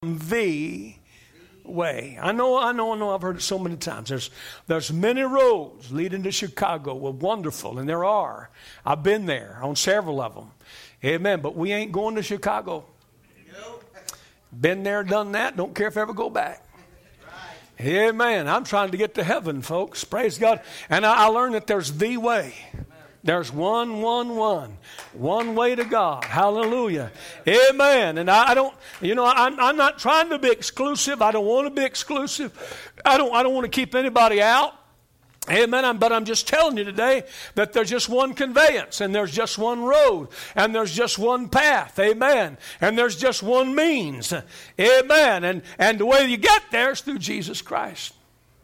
the way. I know. I've heard it so many times. There's many roads leading to Chicago. Well, wonderful, and there are. I've been there on several of them. Amen. But we ain't going to Chicago. Been there, done that. Don't care if I ever go back. Amen. I'm trying to get to heaven, folks. Praise God. And I learned that there's the way. There's one way to God. Hallelujah. Amen. And I don't, I'm not trying to be exclusive. I don't want to be exclusive. I don't want to keep anybody out. Amen. But I'm just telling you today that there's just one conveyance, and there's just one road, and there's just one path. Amen. And there's just one means. Amen. And the way you get there is through Jesus Christ.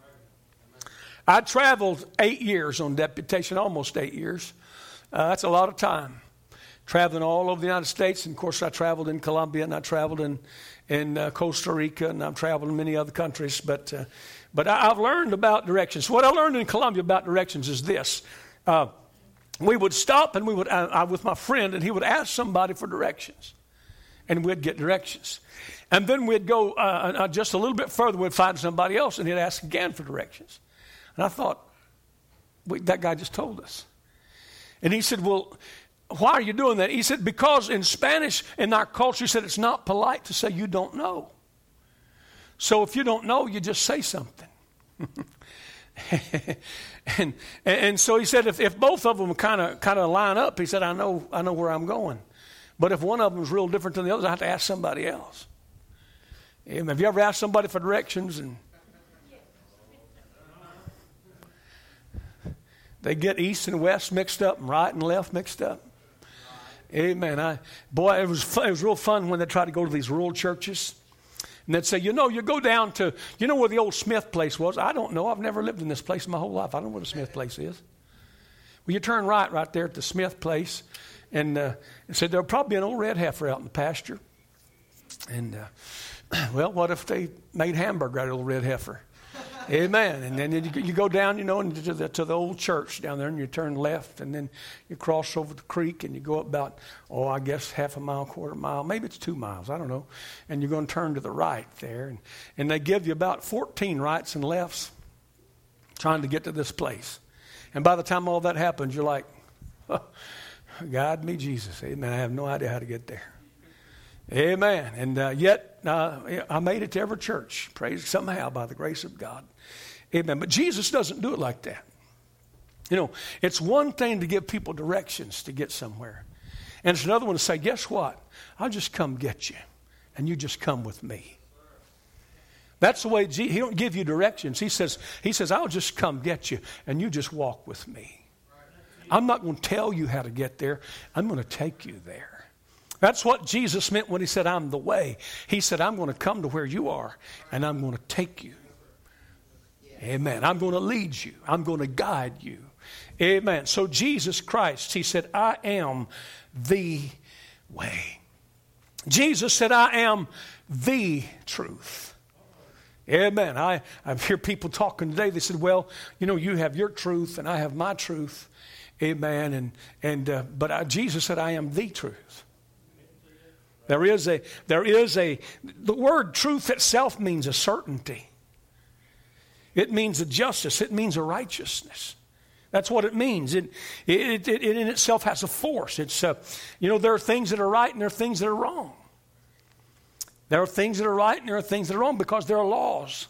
I traveled 8 years on deputation, almost 8 years. That's a lot of time. Traveling all over the United States. And, of course, I traveled in Colombia, and I traveled in Costa Rica, and I've traveled in many other countries. But I've learned about directions. What I learned in Colombia about directions is this. We would stop, and I with my friend, and he would ask somebody for directions. And we'd get directions. And then we'd go just a little bit further. We'd find somebody else, and he'd ask again for directions. And I thought, that guy just told us. And he said, well, why are you doing that? He said, because in Spanish, in our culture, he said, it's not polite to say you don't know. So if you don't know, you just say something. and so he said, if both of them kind of line up, he said, I know where I'm going. But if one of them is real different than the others, I have to ask somebody else. Have you ever asked somebody for directions and they get east and west mixed up and right and left mixed up? Amen. It was real fun when they tried to go to these rural churches. And they'd say, you go down to, where the old Smith place was? I don't know. I've never lived in this place in my whole life. I don't know where the Smith place is. Well, you turn right there at the Smith place. And said there'll probably be an old red heifer out in the pasture. And, well, what if they made hamburger out of the old red heifer? Amen. And then you go down, to the old church down there, and you turn left, and then you cross over the creek, and you go up about, I guess half a mile, quarter mile, maybe it's 2 miles, I don't know. And you're going to turn to the right there, and they give you about 14 rights and lefts trying to get to this place. And by the time all that happens, you're like, God me Jesus. Amen. I have no idea how to get there. Amen. And yet I made it to every church. Praise somehow by the grace of God. Amen. But Jesus doesn't do it like that. It's one thing to give people directions to get somewhere. And it's another one to say, guess what? I'll just come get you. And you just come with me. That's the way he don't give you directions. He says, I'll just come get you. And you just walk with me. I'm not going to tell you how to get there. I'm going to take you there. That's what Jesus meant when he said, I'm the way. He said, I'm going to come to where you are, and I'm going to take you. Amen. I'm going to lead you. I'm going to guide you. Amen. So Jesus Christ, he said, I am the way. Jesus said, I am the truth. Amen. I hear people talking today. They said, well, you have your truth, and I have my truth. Amen. But Jesus said, I am the truth. The word truth itself means a certainty. It means a justice. It means a righteousness. That's what it means. It in itself has a force. It's, there are things that are right and there are things that are wrong. There are things that are right and there are things that are wrong because there are laws.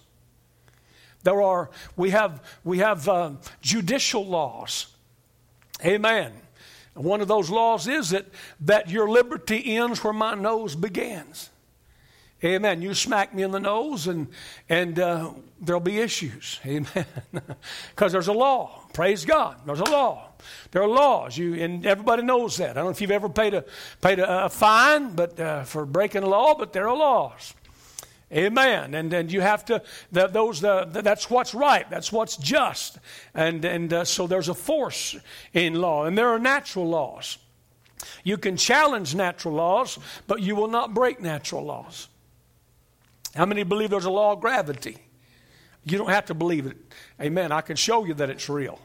We have judicial laws. Amen. One of those laws is that your liberty ends where my nose begins. Amen. You smack me in the nose and there'll be issues. Amen. Because there's a law. Praise God. There's a law. There are laws. And everybody knows that. I don't know if you've ever paid a fine but for breaking the law, but there are laws. Amen. And you have to, that's what's right. That's what's just. And so there's a force in law. And there are natural laws. You can challenge natural laws, but you will not break natural laws. How many believe there's a law of gravity? You don't have to believe it. Amen. I can show you that it's real.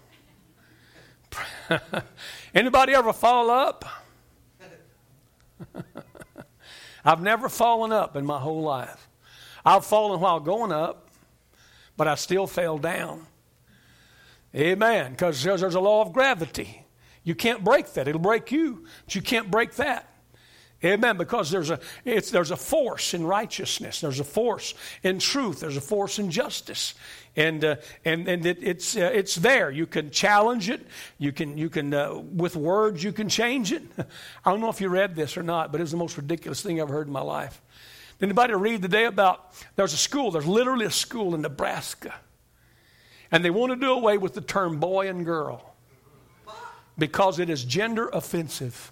Anybody ever fall up? I've never fallen up in my whole life. I've fallen while going up, but I still fell down. Amen. Because there's a law of gravity. You can't break that. It'll break you, but you can't break that. Amen. Because there's a force in righteousness. There's a force in truth. There's a force in justice, and it's there. You can challenge it. You can with words you can change it. I don't know if you read this or not, but it was the most ridiculous thing I've ever heard in my life. Did anybody read today about there's literally a school in Nebraska, and they want to do away with the term boy and girl because it is gender offensive.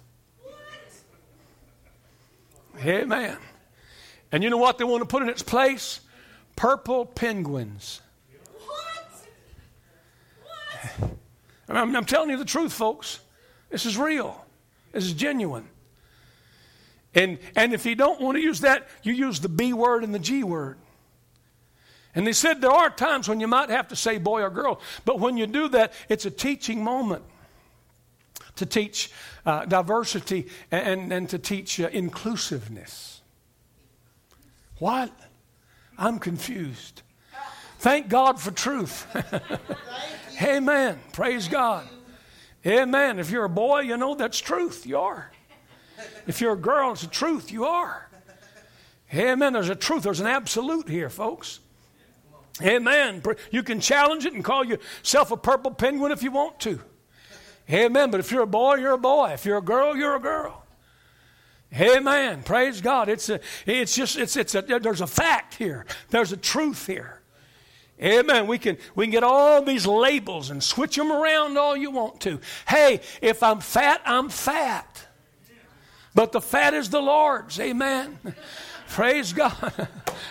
Amen. And you know what they want to put in its place? Purple penguins. What? I'm telling you the truth, folks. This is real. This is genuine. And if you don't want to use that, you use the B word and the G word. And they said there are times when you might have to say boy or girl, but when you do that, it's a teaching moment to teach diversity and to teach inclusiveness. What? I'm confused. Thank God for truth. Amen. Praise God. Amen. If you're a boy, you know that's truth. You are. If you're a girl, it's a truth. You are. Amen. There's a truth. There's an absolute here, folks. Amen. You can challenge it and call yourself a purple penguin if you want to. Amen. But if you're a boy, you're a boy. If you're a girl, you're a girl. Amen. Praise God. There's a fact here. There's a truth here. Amen. We can get all these labels and switch them around all you want to. Hey, if I'm fat, I'm fat. But the fat is the Lord's. Amen. Praise God.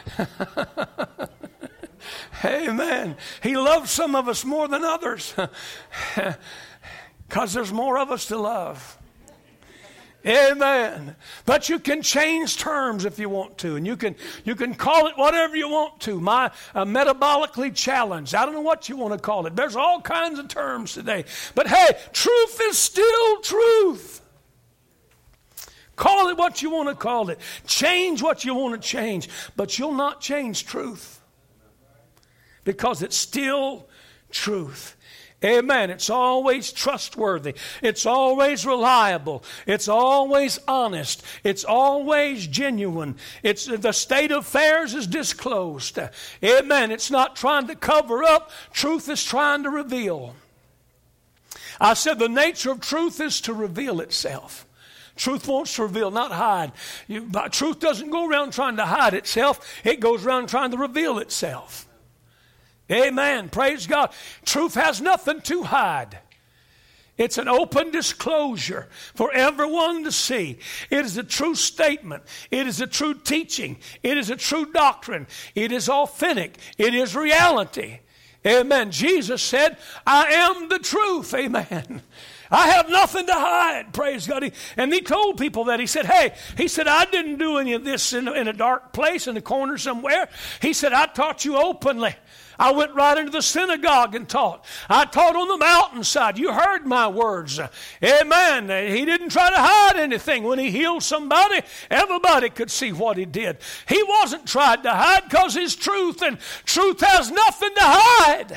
Amen. He loves some of us more than others. Because there's more of us to love. Amen. But you can change terms if you want to. And you can call it whatever you want to. Metabolically challenged. I don't know what you want to call it. There's all kinds of terms today. But hey, truth is still truth. Call it what you want to call it. Change what you want to change. But you'll not change truth. Because it's still truth. Amen. It's always trustworthy. It's always reliable. It's always honest. It's always genuine. The state of affairs is disclosed. Amen. It's not trying to cover up. Truth is trying to reveal. I said the nature of truth is to reveal itself. Truth wants to reveal, not hide. Truth doesn't go around trying to hide itself. It goes around trying to reveal itself. Amen. Praise God. Truth has nothing to hide. It's an open disclosure for everyone to see. It is a true statement. It is a true teaching. It is a true doctrine. It is authentic. It is reality. Amen. Jesus said, I am the truth. Amen. I have nothing to hide. Praise God. And he told people that. He said, I didn't do any of this in a dark place in a corner somewhere. He said, I taught you openly. I went right into the synagogue and taught. I taught on the mountainside. You heard my words. Amen. He didn't try to hide anything. When he healed somebody, everybody could see what he did. He wasn't trying to hide because his truth, and truth has nothing to hide.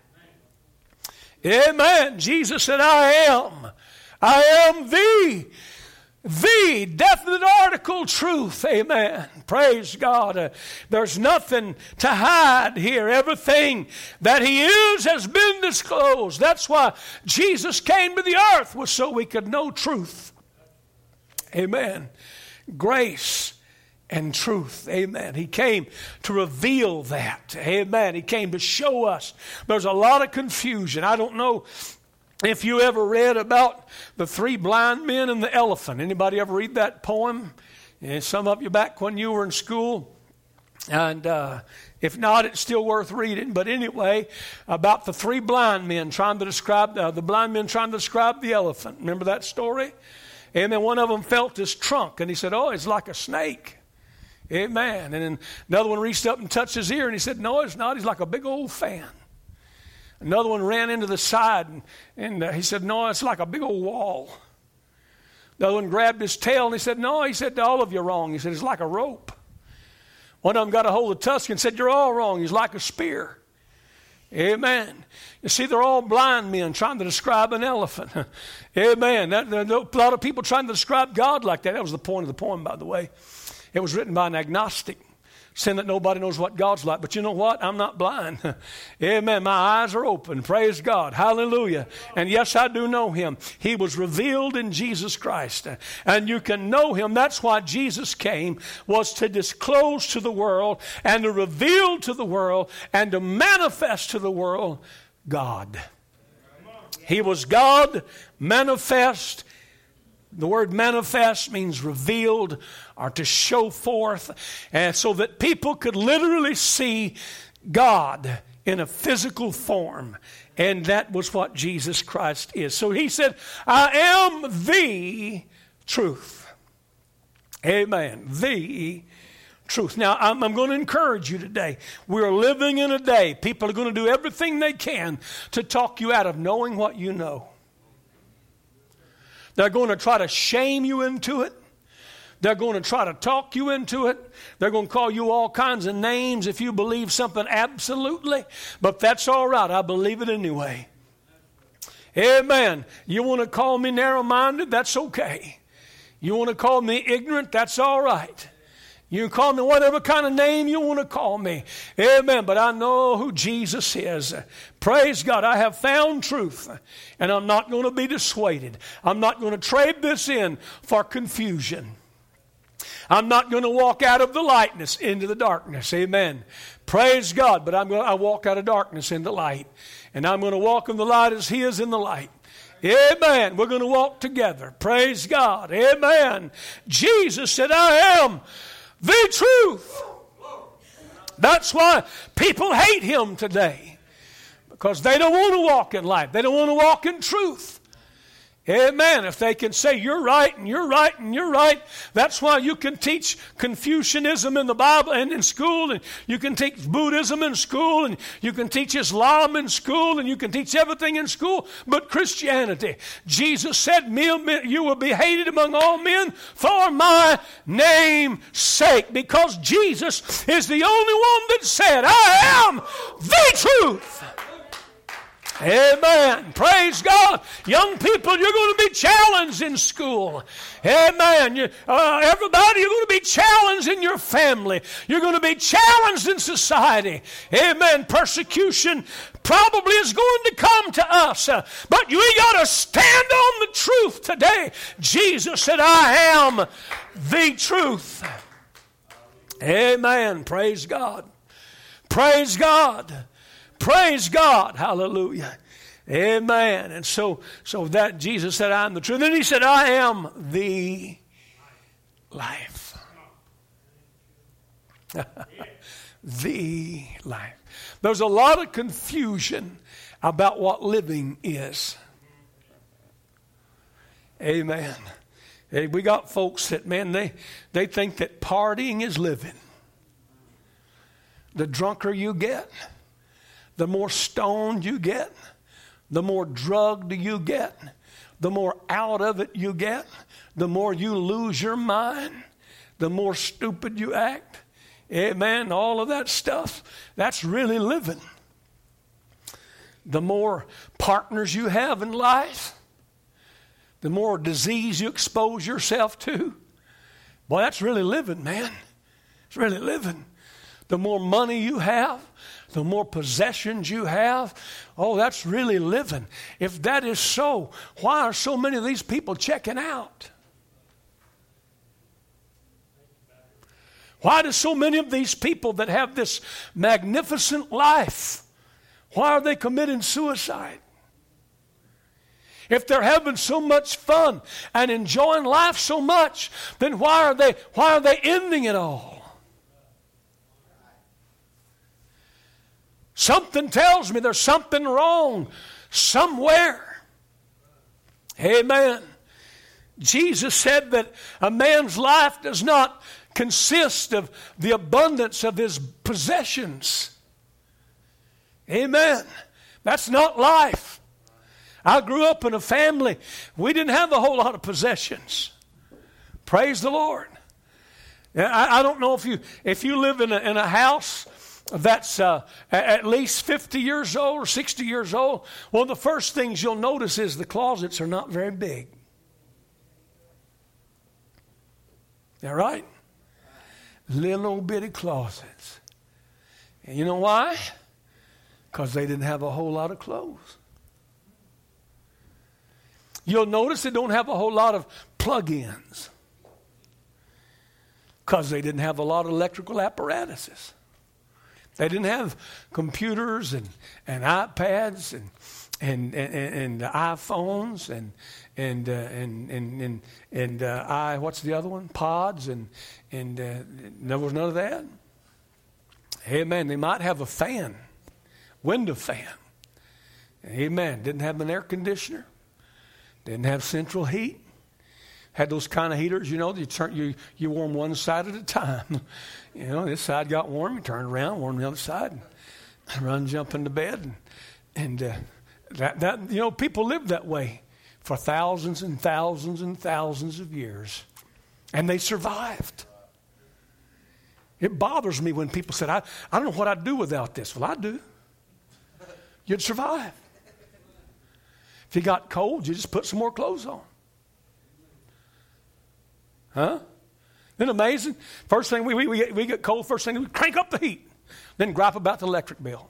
Amen. Jesus said, I am the definite article truth. Amen. Praise God. There's nothing to hide here. Everything that he is has been disclosed. That's why Jesus came to the earth, was so we could know truth. Amen. Grace and truth. Amen. He came to reveal that. Amen. He came to show us. There's a lot of confusion. I don't know if you ever read about the 3 blind men and the elephant. Anybody ever read that poem? And some of you back when you were in school. And if not, it's still worth reading. But anyway, about the 3 blind men trying to describe, the elephant. Remember that story? And then one of them felt his trunk. And he said, oh, it's like a snake. Amen. And then another one reached up and touched his ear. And he said, no, it's not. He's like a big old fan. Another one ran into the side, and he said, no, it's like a big old wall. The other one grabbed his tail, and he said, no, he said, all of you are wrong. He said, it's like a rope. One of them got a hold of Tuscan and said, "You're all wrong. He's like a spear." Amen. You see, they're all blind men trying to describe an elephant. Amen. A lot of people trying to describe God like that. That was the point of the poem, by the way. It was written by an agnostic, saying that nobody knows what God's like. But you know what? I'm not blind. Amen. My eyes are open. Praise God. Hallelujah. And yes, I do know him. He was revealed in Jesus Christ. And you can know him. That's why Jesus came, was to disclose to the world and to reveal to the world and to manifest to the world God. He was God manifest. The word manifest means revealed or to show forth, and so that people could literally see God in a physical form. And that was what Jesus Christ is. So he said, "I am the truth." Amen. The truth. Now, I'm going to encourage you today. We're living in a day, people are going to do everything they can to talk you out of knowing what you know. They're going to try to shame you into it. They're going to try to talk you into it. They're going to call you all kinds of names if you believe something absolutely. But that's all right. I believe it anyway. Amen. You want to call me narrow-minded? That's okay. You want to call me ignorant? That's all right. You can call me whatever kind of name you want to call me. Amen. But I know who Jesus is. Praise God. I have found truth. And I'm not going to be dissuaded. I'm not going to trade this in for confusion. I'm not going to walk out of the lightness into the darkness. Amen. Praise God. But I walk out of darkness into light. And I'm going to walk in the light as he is in the light. Amen. We're going to walk together. Praise God. Amen. Jesus said, "I am the truth." That's why people hate him today. Because they don't want to walk in light. They don't want to walk in truth. Amen. If they can say you're right and you're right and you're right, that's why you can teach Confucianism in the Bible and in school, and you can teach Buddhism in school, and you can teach Islam in school, and you can teach everything in school but Christianity. Jesus said, "You will be hated among all men for my name's sake," because Jesus is the only one that said, "I am the truth." Amen. Praise God. Young people, you're going to be challenged in school. Amen. Everybody, you're going to be challenged in your family. You're going to be challenged in society. Amen. Persecution probably is going to come to us. But we got to stand on the truth today. Jesus said, "I am the truth." Amen. Praise God. Praise God. Praise God. Hallelujah. Amen. And so that Jesus said, "I am the truth." Then he said, "I am the life." The life. There's a lot of confusion about what living is. Amen. Hey, we got folks that, man, they think that partying is living. The drunker you get, the more stoned you get, the more drugged you get, the more out of it you get, the more you lose your mind, the more stupid you act. Amen. All of that stuff, that's really living. The more partners you have in life, the more disease you expose yourself to. Boy, that's really living, man. It's really living. The more money you have, the more possessions you have, oh, that's really living. If that is so, why are so many of these people checking out? Why do so many of these people that have this magnificent life, why are they committing suicide? If they're having so much fun and enjoying life so much, then why are they ending it all? Something tells me there's something wrong somewhere. Amen. Jesus said that a man's life does not consist of the abundance of his possessions. Amen. That's not life. I grew up in a family, we didn't have a whole lot of possessions. Praise the Lord. I don't know if you live in a house that's at least 50 years old or 60 years old. One of the first things you'll notice is the closets are not very big. Is that right? Little old bitty closets. And you know why? Because they didn't have a whole lot of clothes. You'll notice they don't have a whole lot of plug-ins. Because they didn't have a lot of electrical apparatuses. They didn't have computers and iPads and iPhones and what's the other one? Pods and there was none of that. Amen. They might have a fan, window fan. Amen. Didn't have an air conditioner. Didn't have central heat. Had those kind of heaters, you know, you warm one side at a time. You know, this side got warm, you turn around, warm the other side, and run, jump into bed. And that you know, people lived that way for thousands and thousands and thousands of years. And they survived. It bothers me when people said, I don't know what I'd do without this. Well, I do. You'd survive. If you got cold, you just put some more clothes on. Huh? Isn't it amazing? First thing we get cold, first thing we crank up the heat. Then gripe about the electric bill.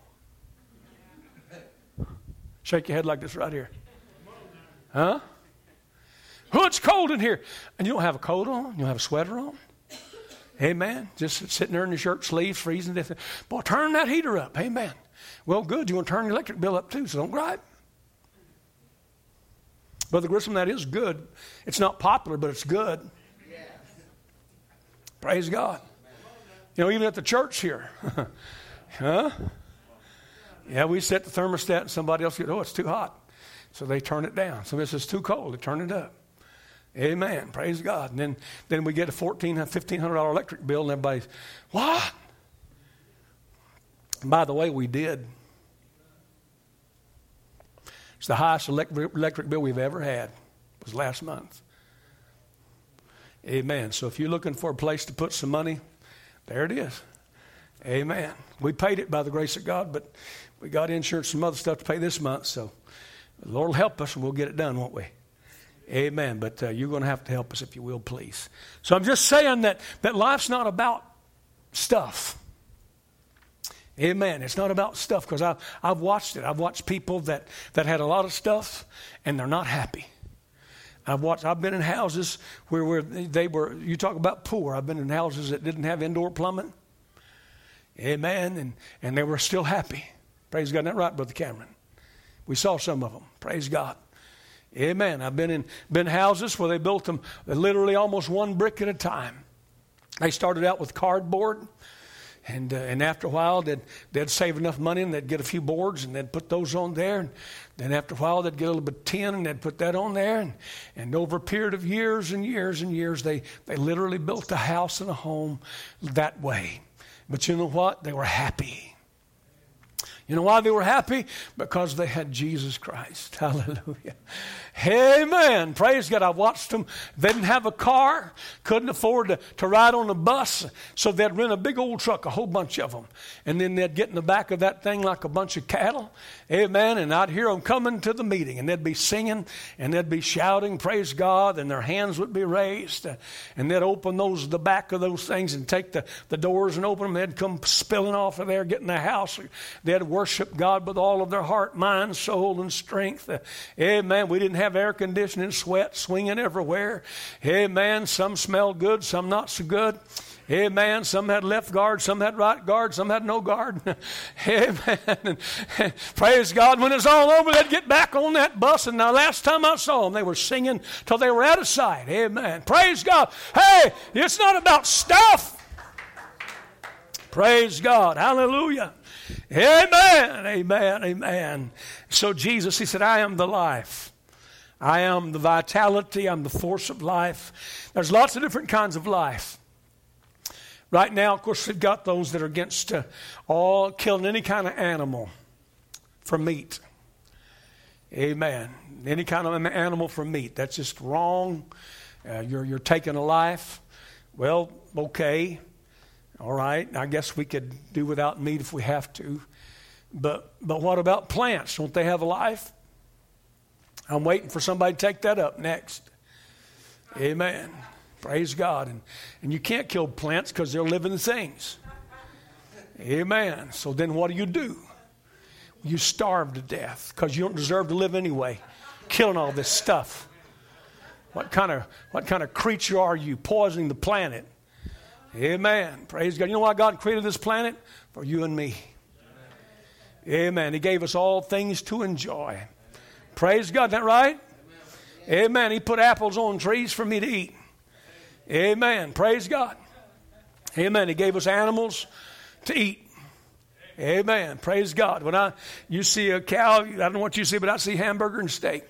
Shake your head like this right here. Huh? Oh, it's cold in here. And you don't have a coat on? You don't have a sweater on? Amen. Just sitting there in your shirt sleeves, freezing. Boy, turn that heater up. Amen. Well, good. You want to turn your electric bill up too, so don't gripe. Brother Grissom, that is good. It's not popular, but it's good. Praise God. You know, even at the church here. Huh? Yeah, we set the thermostat and somebody else goes, oh, it's too hot. So they turn it down. Somebody says, it's too cold. They turn it up. Amen. Praise God. And then we get a $1,500 electric bill and everybody's, what? And by the way, we did. It's the highest electric bill we've ever had. It was last month. Amen. So if you're looking for a place to put some money, there it is. Amen. We paid it by the grace of God, but we got insurance and some other stuff to pay this month. So the Lord will help us and we'll get it done, won't we? Amen. But you're going to have to help us if you will, please. So I'm just saying that life's not about stuff. Amen. It's not about stuff because I've watched it. I've watched people that had a lot of stuff and they're not happy. I've been in houses where they were, you talk about poor. I've been in houses that didn't have indoor plumbing. Amen. And they were still happy. Praise God. Isn't that right, Brother Cameron? We saw some of them. Praise God. Amen. I've been in houses where they built them literally almost one brick at a time. They started out with cardboard. And after a while, they'd save enough money and they'd get a few boards and they'd put those on there. And then after a while, they'd get a little bit of tin and they'd put that on there. And over a period of years and years and years, they literally built a house and a home that way. But you know what? They were happy. You know why they were happy? Because they had Jesus Christ. Hallelujah. Amen. Praise God. I watched them. They didn't have a car. Couldn't afford to ride on a bus. So they'd rent a big old truck, a whole bunch of them. And then they'd get in the back of that thing like a bunch of cattle. Amen. And I'd hear them coming to the meeting. And they'd be singing. And they'd be shouting, praise God. And their hands would be raised. And they'd open the back of those things and take the doors and open them. They'd come spilling off of there, get in the house. They'd worship God with all of their heart, mind, soul, and strength. Amen. We didn't have air conditioning, sweat swinging everywhere. Amen. Some smelled good, some not so good. Amen. Some had left guard, some had right guard, some had no guard. Amen. And praise God. When it's all over, they'd get back on that bus. And the last time I saw them, they were singing till they were out of sight. Amen. Praise God. Hey, it's not about stuff. Praise God. Hallelujah. Amen, amen, amen. So Jesus, he said, I am the life. I am the vitality. I'm the force of life. There's lots of different kinds of life. Right now, of course, we've got those that are against all killing any kind of animal for meat. Amen. Any kind of animal for meat. That's just wrong. You're taking a life. Well, okay. All right. I guess we could do without meat if we have to. But what about plants? Don't they have a life? I'm waiting for somebody to take that up next. Amen. Praise God. And you can't kill plants because they're living things. Amen. So then what do? You starve to death because you don't deserve to live anyway. Killing all this stuff. What kind of creature are you? Poisoning the planet. Amen. Praise God. You know why God created this planet? For you and me. Amen. He gave us all things to enjoy. Praise God. Isn't that right? Amen. He put apples on trees for me to eat. Amen. Praise God. Amen. He gave us animals to eat. Amen. Praise God. When you see a cow, I don't know what you see, but I see hamburger and steak.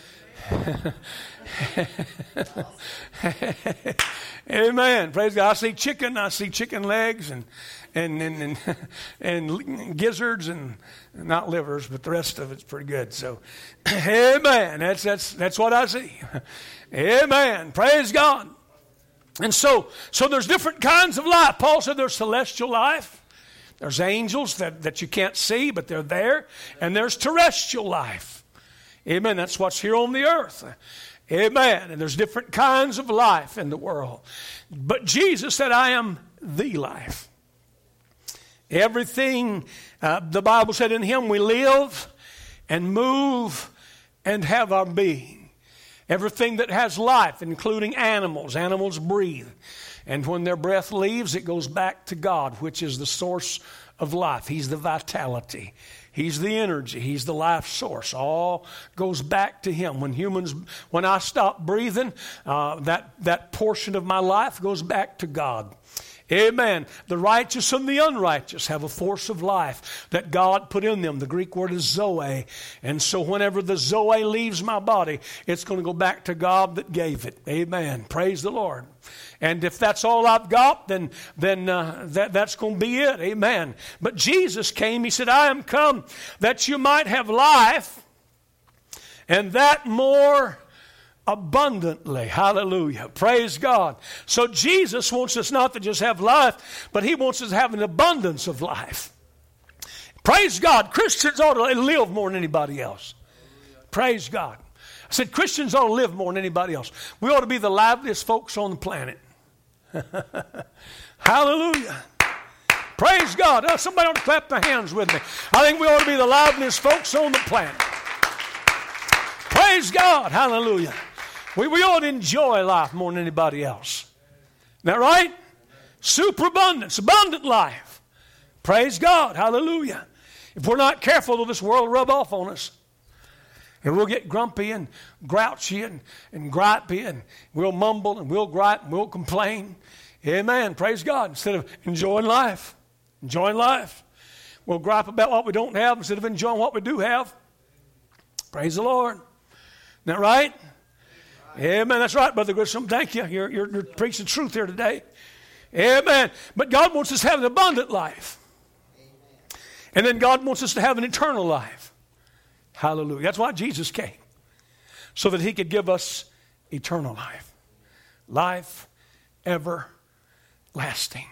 Amen. Praise God. I see chicken legs and gizzards and not livers, but the rest of it's pretty good. So, amen. That's what I see. Amen. Praise God. And so there's different kinds of life. Paul said there's celestial life. There's angels that you can't see, but they're there. And there's terrestrial life. Amen. That's what's here on the earth. Amen. And there's different kinds of life in the world. But Jesus said, I am the life. Everything, the Bible said, in him we live and move and have our being. Everything that has life, including animals. Animals breathe. And when their breath leaves, it goes back to God, which is the source of life. He's the vitality. He's the energy. He's the life source. All goes back to him. When I stop breathing, that portion of my life goes back to God. Amen. The righteous and the unrighteous have a force of life that God put in them. The Greek word is zoe. And so whenever the zoe leaves my body, it's going to go back to God that gave it. Amen. Praise the Lord. And if that's all I've got, then that's going to be it. Amen. But Jesus came. He said, I am come that you might have life, and that more abundantly. Hallelujah. Praise God. So Jesus wants us not to just have life, but he wants us to have an abundance of life. Praise God. Christians ought to live more than anybody else. Praise God. I said Christians ought to live more than anybody else. We ought to be the liveliest folks on the planet. Hallelujah. Praise God. Somebody ought to clap their hands with me. I think we ought to be the liveliest folks on the planet. Praise God. Hallelujah. We ought to enjoy life more than anybody else. Isn't that right? Superabundance, abundant life. Praise God. Hallelujah. If we're not careful, this world will rub off on us. And we'll get grumpy and grouchy and gripey, and we'll mumble and we'll gripe and we'll complain. Amen. Praise God. Instead of enjoying life. We'll gripe about what we don't have instead of enjoying what we do have. Praise the Lord. Isn't that right? Amen. That's right, Brother Grissom. Thank you. You're preaching truth here today. Amen. But God wants us to have an abundant life. And then God wants us to have an eternal life. Hallelujah. That's why Jesus came. So that he could give us eternal life. Life everlasting.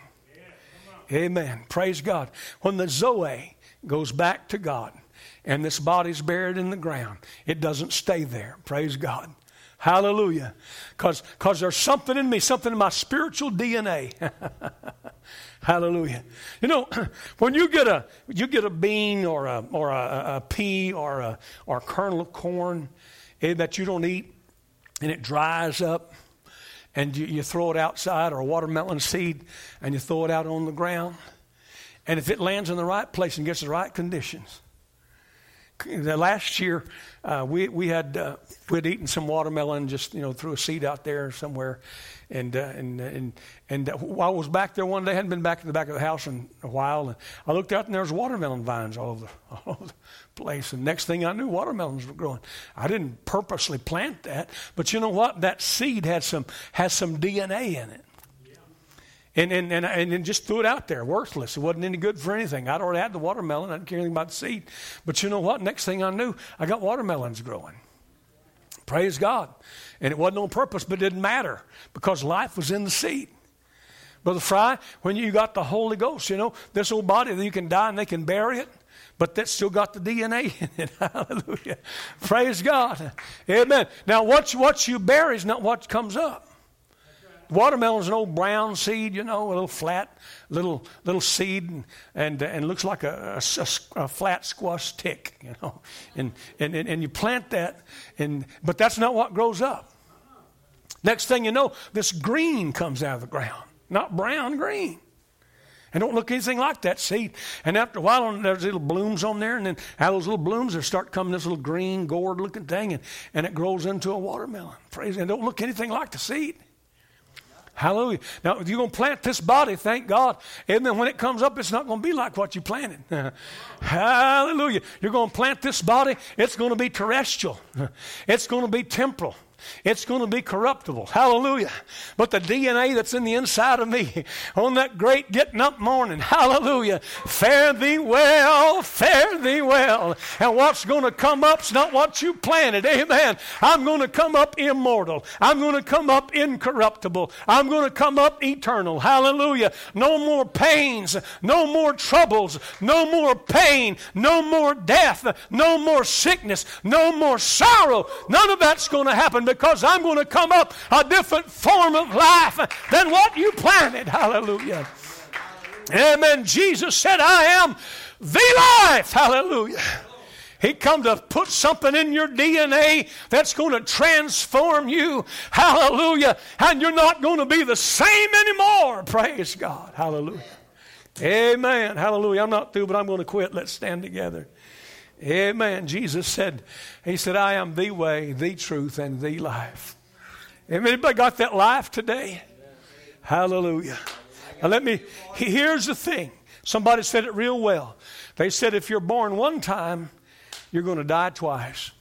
Amen. Praise God. When the Zoe goes back to God and this body's buried in the ground, it doesn't stay there. Praise God. Hallelujah. Because there's something in me, something in my spiritual DNA. Hallelujah. You know, when you get a bean or a pea or a kernel of corn that you don't eat, and it dries up, and you throw it outside, or a watermelon seed, and you throw it out on the ground, and if it lands in the right place and gets the right conditions. The last year, we had eaten some watermelon, just threw a seed out there somewhere, and while I was back there one day, I hadn't been back in the back of the house in a while, and I looked out and there was watermelon vines all over the place, and next thing I knew, watermelons were growing. I didn't purposely plant that, but you know what? That seed has some DNA in it. And just threw it out there, worthless. It wasn't any good for anything. I'd already had the watermelon. I didn't care anything about the seed. But you know what? Next thing I knew, I got watermelons growing. Praise God. And it wasn't on purpose, but it didn't matter because life was in the seed. Brother Fry, when you got the Holy Ghost, this old body, you can die and they can bury it, but that's still got the DNA in it. Hallelujah. Praise God. Amen. Now, what you bury is not what comes up. Watermelon's an old brown seed, a little flat, little seed, and looks like a flat squash tick, and you plant that, but that's not what grows up. Next thing you know, this green comes out of the ground, not brown, green. And don't look anything like that seed. And after a while, there's little blooms on there, and then out of those little blooms, there start coming this little green, gourd-looking thing, and it grows into a watermelon. Praise God. And don't look anything like the seed. Hallelujah. Now, if you're going to plant this body, thank God. Amen. When it comes up, it's not going to be like what you planted. Hallelujah. You're going to plant this body, it's going to be terrestrial. It's going to be temporal. It's going to be corruptible. Hallelujah. But the DNA that's in the inside of me on that great getting up morning, hallelujah, fare thee well, fare thee well. And what's going to come up's not what you planted. Amen. I'm going to come up immortal. I'm going to come up incorruptible. I'm going to come up eternal. Hallelujah. No more pains, no more troubles, no more pain, no more death, no more sickness, no more sorrow. None of that's going to happen, because I'm going to come up a different form of life than what you planted. Hallelujah. Amen. Jesus said, I am the life. Hallelujah. He come to put something in your DNA that's going to transform you. Hallelujah. And you're not going to be the same anymore. Praise God. Hallelujah. Amen. Hallelujah. I'm not through, but I'm going to quit. Let's stand together. Amen. Jesus said, he said, I am the way, the truth, and the life. Anybody got that life today? Hallelujah. Now here's the thing. Somebody said it real well. They said if you're born one time, you're going to die twice.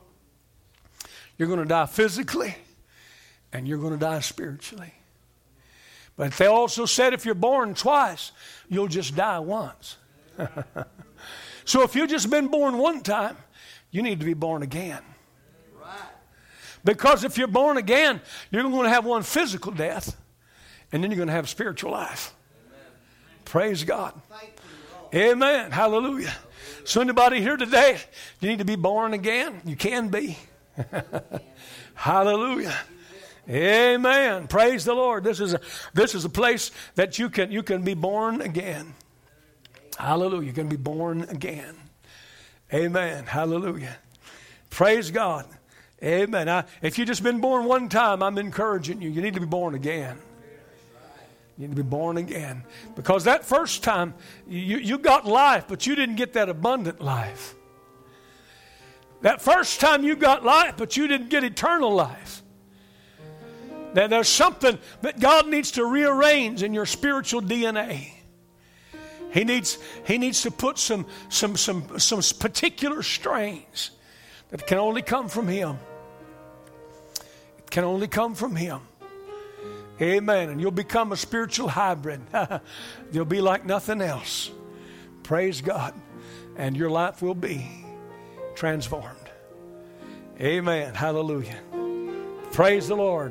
You're going to die physically, and you're going to die spiritually. But they also said if you're born twice, you'll just die once. So if you've just been born one time, you need to be born again. Right. Because if you're born again, you're going to have one physical death, and then you're going to have spiritual life. Amen. Praise God. Amen. Hallelujah. So anybody here today, you need to be born again? You can be. Hallelujah. Amen. Praise the Lord. This is a place that you can be born again. Hallelujah. You can be born again. Amen. Hallelujah. Praise God. Amen. If you've just been born one time, I'm encouraging you. You need to be born again. You need to be born again. Because that first time, you got life, but you didn't get that abundant life. That first time you got life, but you didn't get eternal life. Now, there's something that God needs to rearrange in your spiritual DNA. He needs to put some particular strains that can only come from Him. It can only come from Him. Amen. And you'll become a spiritual hybrid. You'll be like nothing else. Praise God. And your life will be transformed. Amen. Hallelujah. Praise the Lord.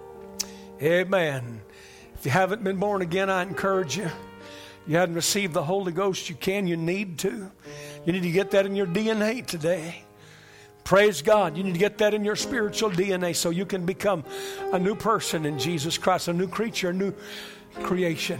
Amen. If you haven't been born again, I encourage you. You hadn't received the Holy Ghost, you need to. You need to get that in your DNA today. Praise God. You need to get that in your spiritual DNA so you can become a new person in Jesus Christ, a new creature, a new creation.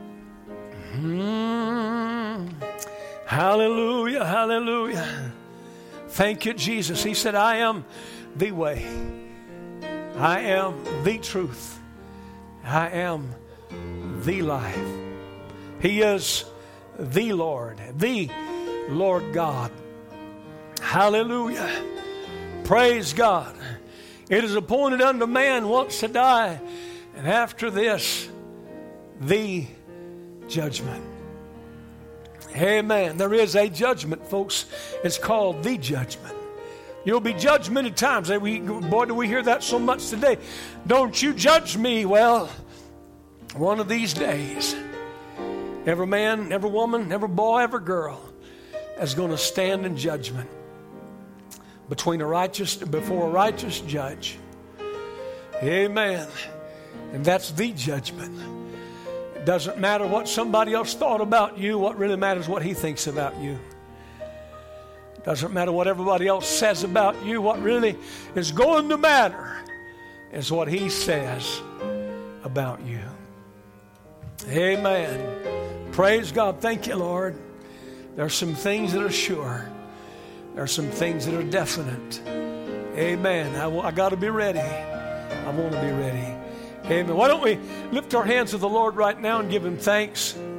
Hallelujah, hallelujah. Thank you, Jesus. He said, I am the way. I am the truth. I am the life. He is the Lord God. Hallelujah. Praise God. It is appointed unto man once to die, and after this, the judgment. Amen. There is a judgment, folks. It's called the judgment. You'll be judged many times. Boy, do we hear that so much today. Don't you judge me. Well, one of these days, every man, every woman, every boy, every girl is going to stand in judgment before a righteous judge. Amen. And that's the judgment. Doesn't matter what somebody else thought about you. What really matters is what He thinks about you. Doesn't matter what everybody else says about you. What really is going to matter is what He says about you. Amen. Praise God. Thank you, Lord. There are some things that are sure. There are some things that are definite. Amen. I got to be ready. I want to be ready. Amen. Why don't we lift our hands to the Lord right now and give Him thanks?